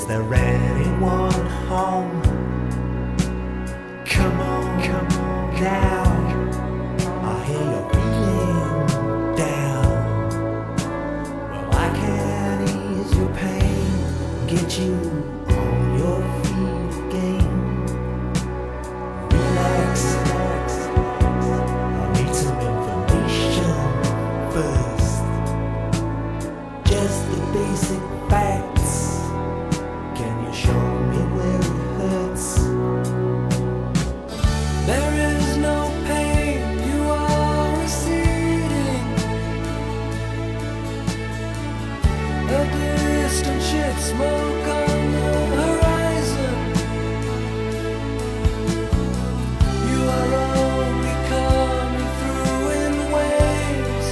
there anyone home? Come on now. I hear you're feeling down. Well, I can ease your pain, get you on your feet again. Relax. I need some information first. Just the basic facts. Can you show me where it hurts? There is no pain, you are receding. A distant ship, smoke on the horizon. You are only coming through in waves.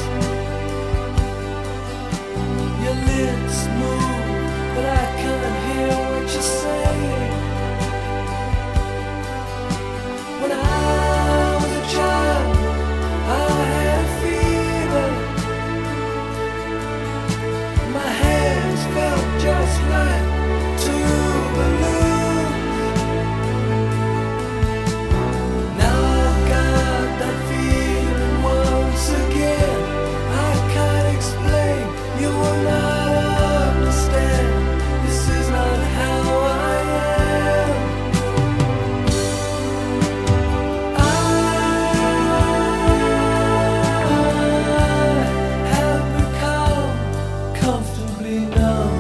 Your lips move, but I can't hear what you're saying. When I was a child, I had a fever. My hands felt just like two balloons. Now I've got that feeling once again. I can't explain, you will not understand. This is not how I am. I have become comfortably numb.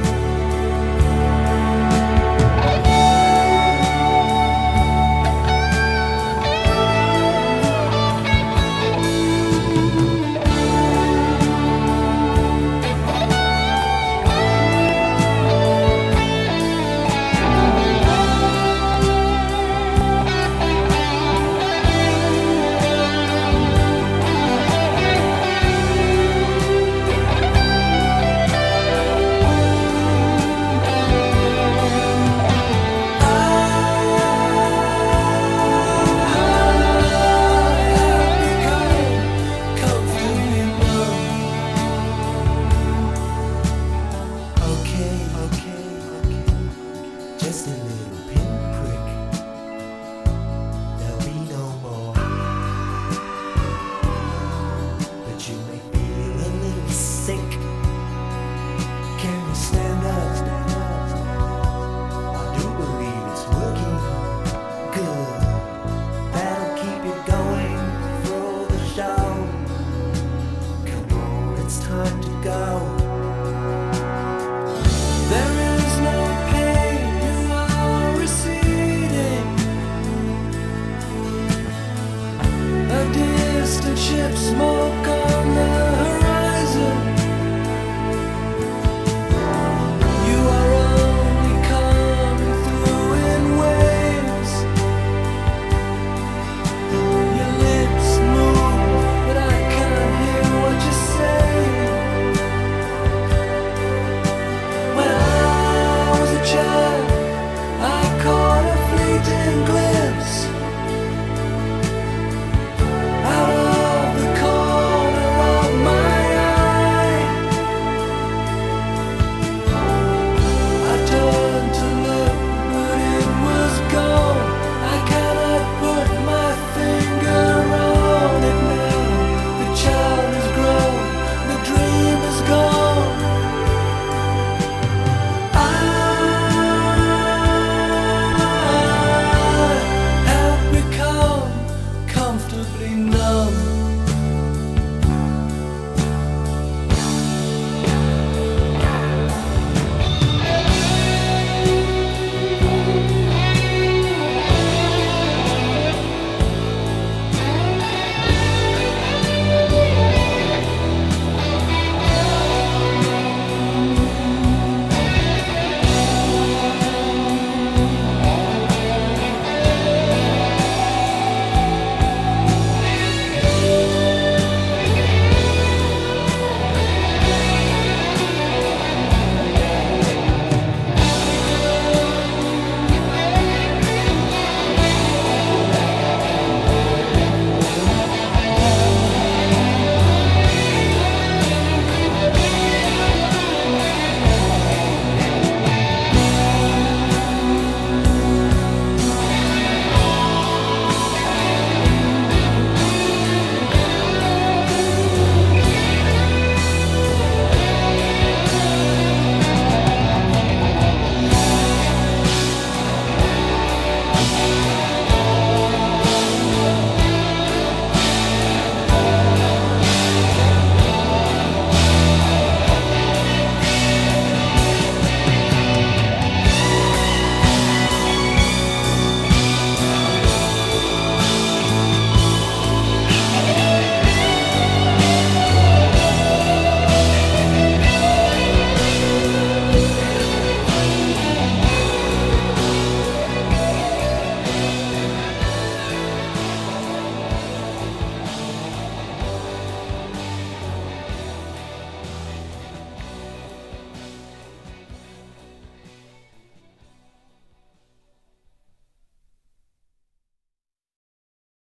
Okay. Just a little pinprick. There'll be no more. But you may feel a little sick. Can you stand up? I do believe it's working good. That'll keep you going through the show. Come on, it's time to go.